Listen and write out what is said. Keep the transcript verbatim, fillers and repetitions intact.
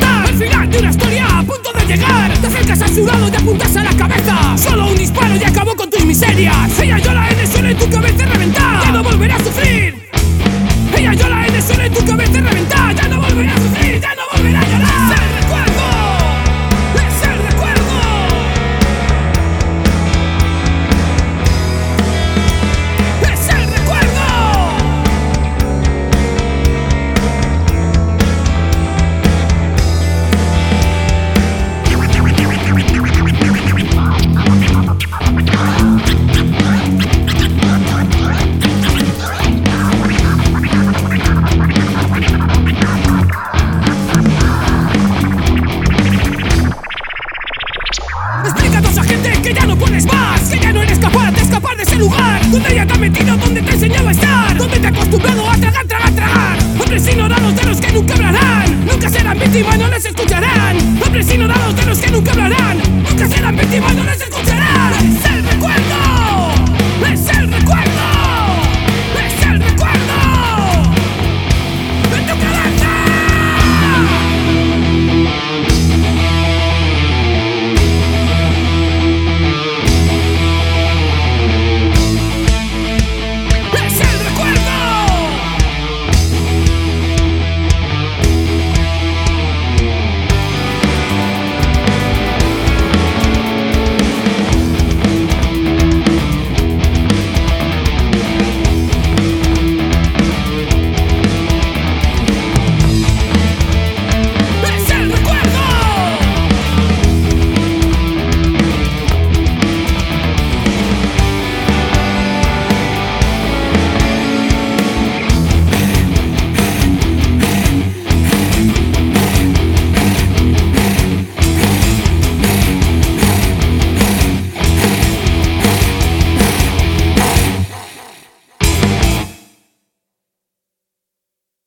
reventar. Al final de una historia a punto de llegar, te acercas a su lado y te apuntas a la cabeza. Solo un disparo y acabó con tus miserias. Ella llora en el suelo y tu cabeza reventar. Ya no volverá a sufrir. Ella llora en el suelo y tu cabeza reventar. Ya no volverá a sufrir, ya no volverá a llorar. Es el recuerdo, es el recuerdo. Es el recuerdo. Explica a toda esa gente que ya no puedes más, que ya no eres capaz de escapar de ese lugar donde ella te ha metido, donde te enseñaba a estar, donde te ha acostumbrado a tragar, tragar, tragar. Hombres ignorados de los que nunca hablarán, nunca serán víctimas, no les escucharán. Hombres ignorados de los que nunca hablarán, nunca serán víctimas, no les escucharán.